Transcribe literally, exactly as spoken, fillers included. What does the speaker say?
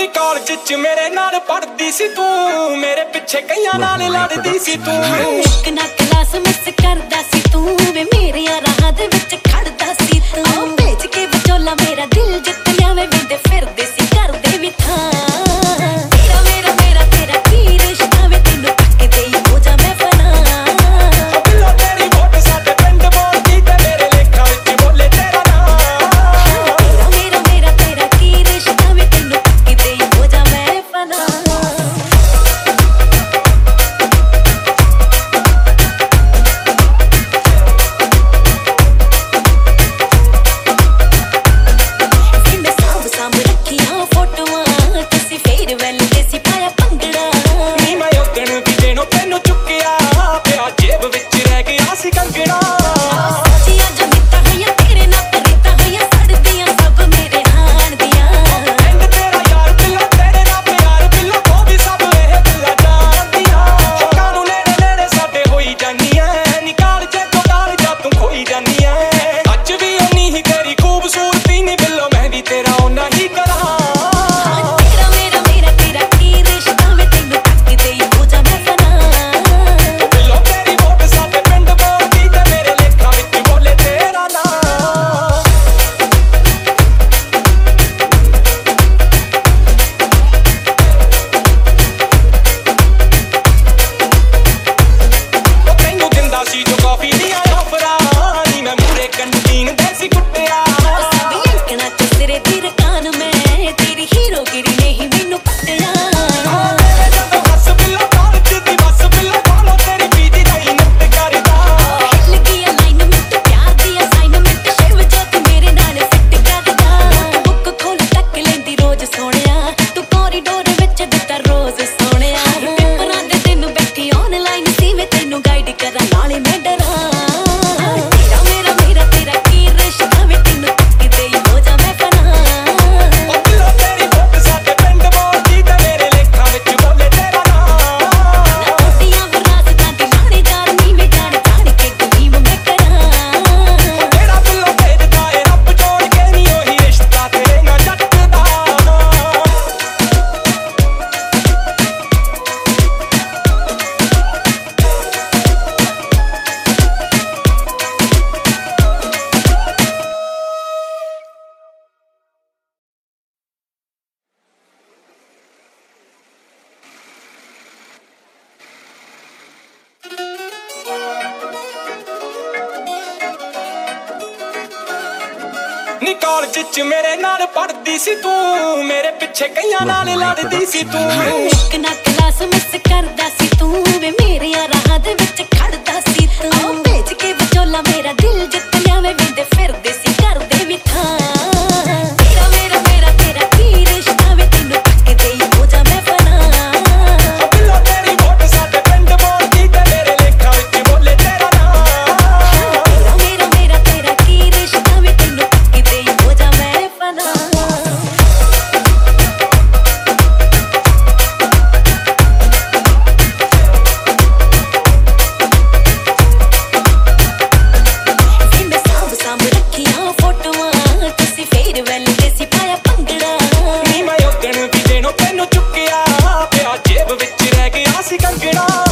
ਨੀ ਕਾਲਜ ਚ ਮੇਰੇ ਨਾਲ ਪੜਦੀ ਸੀ ਤੂੰ, ਮੇਰੇ ਪਿੱਛੇ ਕਈਆਂ ਨਾਲ ਲੜਦੀ ਸੀ ਤੂੰ। ਇੱਕ ਨਾ ਕਲਾਸ ਮਿਸ ਕਰਦਾ ਸੀ ਤੂੰ, ਵੇ ਮੇਰੇ ਰਾਹਾਂ ਦੇ ਵਿੱਚ ਖੜਦਾ ਸੀ ਤੂੰ। ਆਹ ਭੇਜ ਕੇ ਵਿਚੋਲਾ ਮੇਰਾ ਦਿਲ ਜਿੱਤ ਲਿਆ, ਵੇ ਵਿੰਦੇ ਫਿਰਦੇ ਸੀ ਕਰਦੇ ਵੀ ਥਾਂ। ਤੇਰਾ ਮੇਰਾ ਮੇਰਾ ਤੇਰਾ ਕੀ ਰਿਸ਼ਤਾ, ਵੇ ਤੈਨੂੰ ਤੱਕਦੇ ਹੀ ਹੋ ਜਾ ਮੈਂ ਫਨਾ। ਬਿੱਲੋ ਤੇਰੀ ਵੋਟ ਸਾਡੇ ਪਿੰਡ ਬੋਲਦੀ ਤੇ ਮੇਰੇ ਲੇਖਾਂ ਵਿੱਚ ਬੋਲੇ ਤੇਰਾ ਨਾਂ। ਤੇਰਾ ਮੇਰਾ ਮੇਰਾ ਤੇਰਾ ਕੀ ਰਿਸ਼ਤਾ, ਵੇ ਤੈਨੂੰ ਤੱਕਦੇ ਹੀ ਹੋ ਜਾ ਮੈਂ ਫਨਾ। ਨੀ ਕਾਲਜ ਚ ਮੇਰੇ ਨਾਲ ਪੜਦੀ ਸੀ ਤੂੰ, ਮੇਰੇ ਪਿੱਛੇ ਕਈਆਂ ਨਾਲ ਲੜਦੀ ਸੀ ਤੂੰ। ਇੱਕ ਨਾ ਕਲਾਸ ਮਿਸ ਕਰਦਾ ਸੀ ਤੂੰ, ਵੇ ਮੇਰੇ ਰਾਹਾਂ ਦੇ ਵਿੱਚ ਖੜਦਾ ਸੀ ਤੂੰ। ਆਹ ਭੇਜ ਕੇ ਵਿਚੋਲਾ ਮੇਰਾ ਦਿਲ ਜਿੱਤ ਲਿਆ, ਵੇ ਵਿੰਦੇ ਫਿਰਦੇ ਸੀ ਕਰਦੇ ਵੀ ਥਾਂ। ਤੇਰਾ ਮੇਰਾ ਮੇਰਾ ਤੇਰਾ ਕੀ ਰਿਸ਼ਤਾ, ਵੇ ਤੈਨੂੰ ਤੱਕਦੇ ਹੀ ਹੋ ਜਾ ਮੈਂ ਫਨਾ। ਬਿੱਲੋ ਤੇਰੀ ਵੋਟ ਸਾਡੇ ਪਿੰਡ ਬੋਲਦੀ ਤੇ ਮੇਰੇ ਲੇਖਾਂ ਵਿੱਚ ਬੋਲੇ ਤੇਰਾ ਨਾਂ। ਤੇਰਾ ਮੇਰਾ ਮੇਰਾ ਤੇਰਾ ਕੀ ਰਿਸ਼ਤਾ, ਵੇ ਤੈਨੂੰ ਤੱਕਦੇ ਹੀ ਹੋ ਜਾ ਮੈਂ ਫਨਾ। ਨੀ ਮੈਂ ਉਦਣ ਵੀ ਦੇਣੋਂ ਤੈਨੂੰ ਚੁੱਕਿਆ, ਪਿਆ ਜੇਬ ਵਿੱਚ ਰਹਿ ਗਿਆ ਸੀ ਕੰਗਣਾ।